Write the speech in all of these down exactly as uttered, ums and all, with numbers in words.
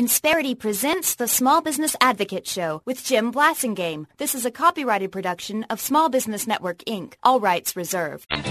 Insperity presents the Small Business Advocate Show with Jim Blasingame. This is a copyrighted production of Small Business Network, Incorporated. All rights reserved. Man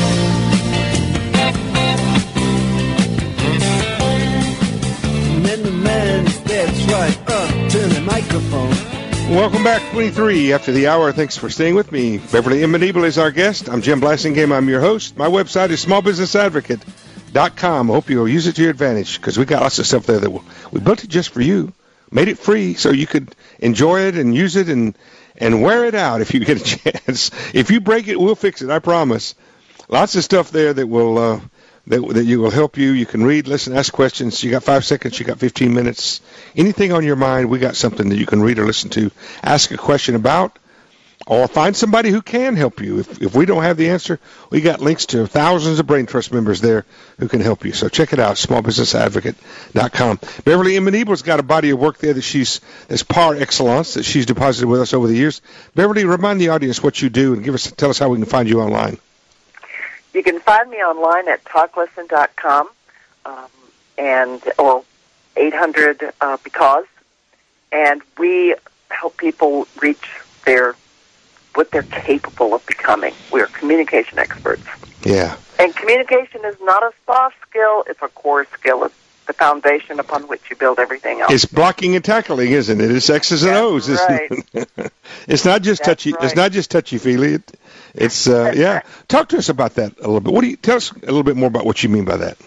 to man steps right up to the microphone. Welcome back, twenty-three after the hour. Thanks for staying with me. Beverly Immanibal is our guest. I'm Jim Blasingame. I'm your host. My website is small business advocate dot com. I hope you'll use it to your advantage because we got lots of stuff there that we'll, we built it just for you. Made it free so you could enjoy it and use it and, and wear it out if you get a chance. If you break it, we'll fix it, I promise. Lots of stuff there that will uh, that, that you will help you. You can read, listen, ask questions. You got five seconds. You got fifteen minutes. Anything on your mind, we got something that you can read or listen to. Ask a question about, or find somebody who can help you. If if we don't have the answer, we got links to thousands of Brain Trust members there who can help you. So check it out, small business advocate dot com. Beverly Immanibal's got a body of work there that she's that's par excellence that she's deposited with us over the years. Beverly, remind the audience what you do and give us tell us how we can find you online. You can find me online at talk listen dot com um, and or eight hundred uh, because, and we help people reach their what they're capable of becoming. We're communication experts. Yeah. And communication is not a soft skill, it's a core skill. It's the foundation upon which you build everything else. It's blocking and tackling, isn't it? It's X's and O's. That's right. It's not just That's touchy right. it's not just touchy-feely. It, it's uh, yeah. Right. Talk to us about that a little bit. What do you tell us a little bit more about what you mean by that?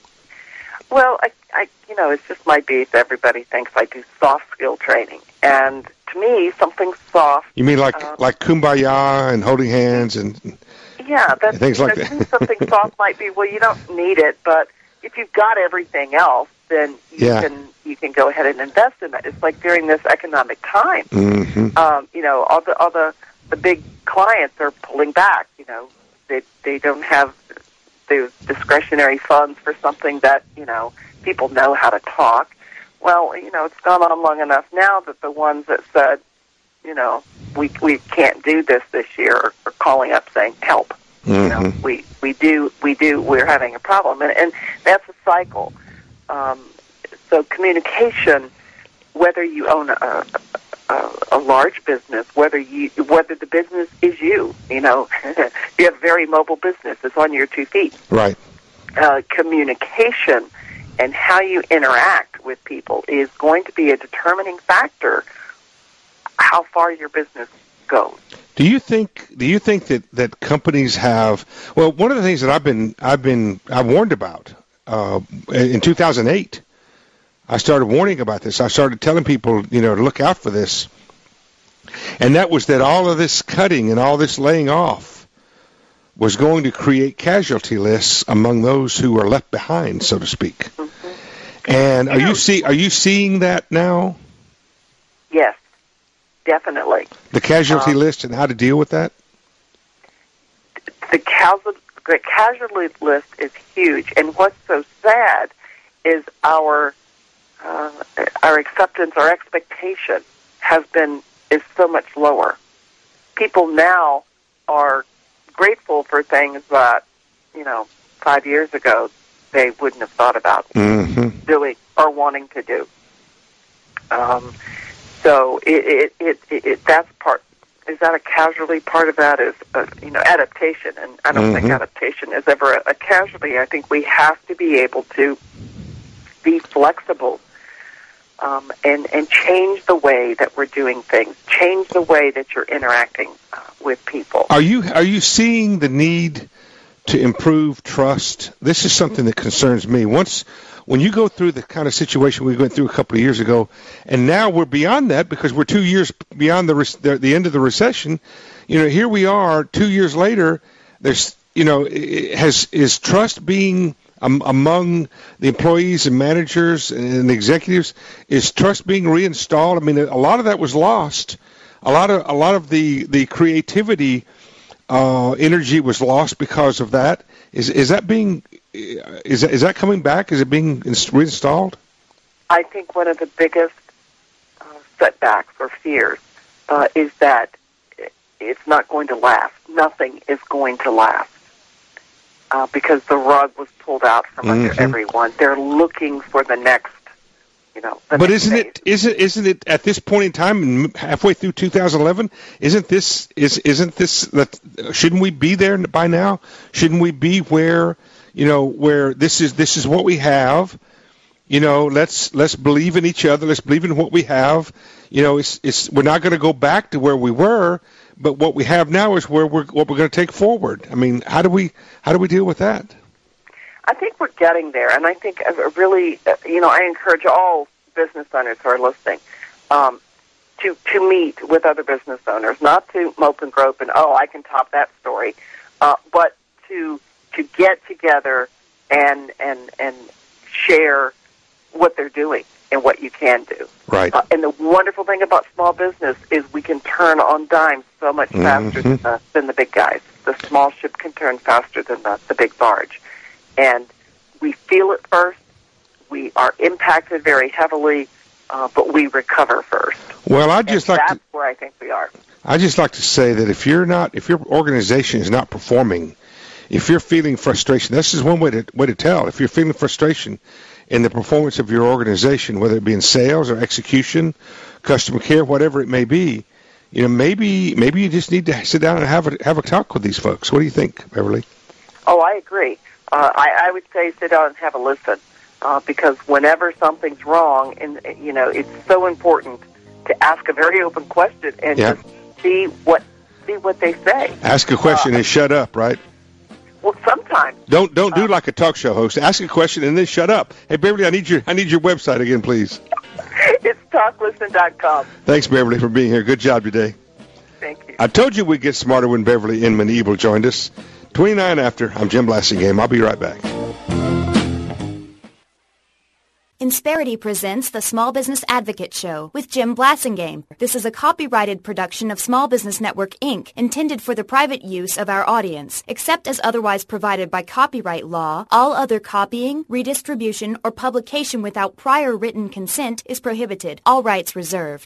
Well, I, I you know, it's just my beat. Everybody thinks I do soft skill training. And to me, something soft. You mean like um, like kumbaya and holding hands and yeah, that's, things you like know, that. to me, something soft might be, well, you don't need it, but if you've got everything else, then you Yeah. can you can go ahead and invest in it. It's like during this economic time, Mm-hmm. um, you know, all the all the, the big clients are pulling back. You know, they they don't have the discretionary funds for something that, you know, people know how to talk. Well, you know, it's gone on long enough now that the ones that said, you know, we we can't do this this year are, are calling up saying help. Mm-hmm. You know, we we do we do we're having a problem, and and that's a cycle. Um, so communication, whether you own a, a a large business, whether you whether the business is you, you know, you have a very mobile business. It's on your two feet. Right. Uh, communication and how you interact with people is going to be a determining factor how far your business goes. Do you think do you think that, that companies have well one of the things that I've been I've been I warned about uh, in two thousand eight I started warning about this. I started telling people, you know, to look out for this. And that was that all of this cutting and all this laying off was going to create casualty lists among those who are left behind, so to speak. Mm-hmm. And are you see are you seeing that now? Yes, definitely. The casualty um, list and how to deal with that? The casualty, the casualty list is huge, and what's so sad is our uh, our acceptance, our expectation has been is so much lower. People now are grateful for things that, you know, five years ago they wouldn't have thought about mm-hmm. doing or wanting to do. Um, so it, it, it, it, it that's part. Is that a casualty? Part of that is, uh, you know, adaptation, and I don't mm-hmm. think adaptation is ever a, a casualty. I think we have to be able to be flexible um, and and change the way that we're doing things, change the way that you're interacting uh, with people. Are you are you seeing the need to improve trust? This is something that concerns me. Once when you go through the kind of situation we went through a couple of years ago, and now we're beyond that because we're two years beyond the the, the end of the recession. You know, here we are two years later. There's you know, has is trust being um, among the employees and managers and executives, is trust being reinstalled? I mean, a lot of that was lost. A lot of a lot of the the creativity uh, energy was lost because of that. Is is that being is that, is that coming back? Is it being reinstalled? I think one of the biggest uh, setbacks or fears uh, is that it's not going to last. Nothing is going to last. Uh, because the rug was pulled out from mm-hmm. under everyone. They're looking for the next you know. The but next isn't phase. it isn't isn't it at this point in time, halfway through two thousand eleven? Isn't this is isn't this that shouldn't we be there by now? Shouldn't we be where you know where this is this is what we have? You know, let's let's believe in each other. Let's believe in what we have. You know, it's it's we're not going to go back to where we were, but what we have now is where we're what we're going to take forward. I mean, how do we how do we deal with that? I think we're getting there, and I think uh, really, uh, you know, I encourage all business owners who are listening um, to to meet with other business owners, not to mope and grope and oh, I can top that story, uh, but to to get together and and and share what they're doing and what you can do. Right. Uh, and the wonderful thing about small business is we can turn on dimes so much faster Mm-hmm. than, the, than the big guys. The small ship can turn faster than the, the big barge. And we feel it first. We are impacted very heavily, uh, but we recover first. Well, I just and like that's to, where I think we are. I just like to say that if you're not if your organization is not performing, if you're feeling frustration, this is one way to way to tell. If you're feeling frustration in the performance of your organization, whether it be in sales or execution, customer care, whatever it may be, you know, maybe maybe you just need to sit down and have a have a talk with these folks. What do you think, Beverly? Oh, I agree. Uh, I, I would say sit down and have a listen, uh, because whenever something's wrong, and you know, it's so important to ask a very open question and Yeah. just see what see what they say. Ask a question Uh, and shut up, right? Well, sometimes. Don't don't do like a talk show host. Ask a question and then shut up. Hey, Beverly, I need your I need your website again, please. It's talk listen dot com. Thanks, Beverly, for being here. Good job today. Thank you. I told you we'd get smarter when Beverly Inman Ebel joined us. twenty-nine after. I'm Jim Blassingame. I'll be right back. Insperity presents the Small Business Advocate Show with Jim Blassingame. This is a copyrighted production of Small Business Network, Incorporated, intended for the private use of our audience. Except as otherwise provided by copyright law, all other copying, redistribution, or publication without prior written consent is prohibited. All rights reserved.